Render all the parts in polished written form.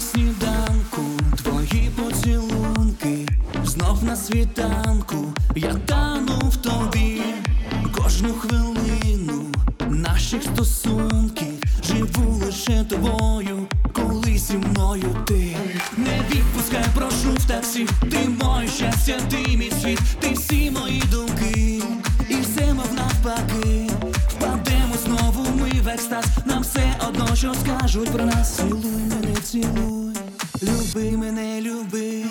сніданку, твої поцілунки, знов на світанку, я тану в тобі. Кожну хвилину наших стосунків живу лише тобою, коли зі мною ти. Не відпускай, прошу в таксі, ти моє щастя, ти мій світ, ти всі мої думки, і все мов навпаки. Впадемо знову ми в екстаз, нам все одно, що скажуть про нас. Цілуй мене, цілуй, люби мене, люби.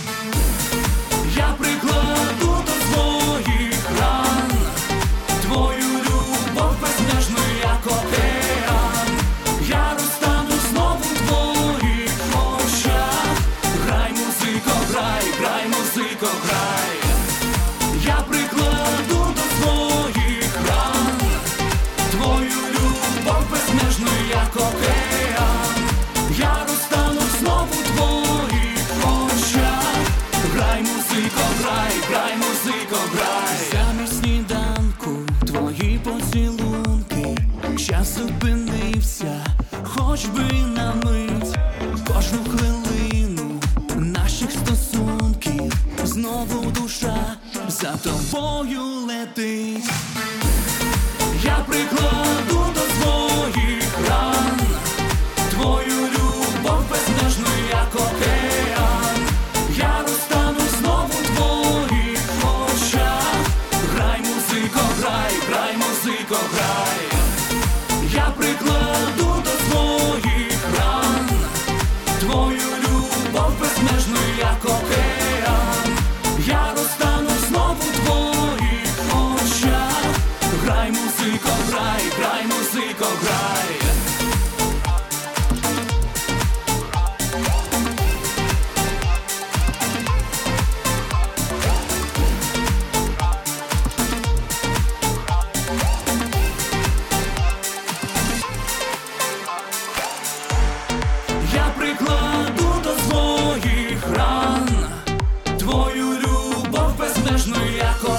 Я прикладу до своїх ран твою любов безмежну, як океан. Я розтану знову в твоїх очах. Грай, музико, грай, грай, музико, грай. Я прикладу до своїх ран твою любов безмежну, як океан. Я розтану знову в твоїх очах. Грай, музико, грай, грай, музико, грай. Замість сніданку твої поцілунки, час зупинився, хоч би на мить. Кожну хвилину наших стосунків знову душа за тобою летить. Я прикладу до своїх ран твою любов безмежну, як океан. Я розтану знову в твоїх очах. Грай, музико, грай, грай, музико, грай. Я прикладу до своїх ран твою любов безмежну, як океан. Я розтану знову в твоїх очах. Грай, музико, грай, грай, музико, грай. Я прикладу до своїх ран твою любов безмежну, як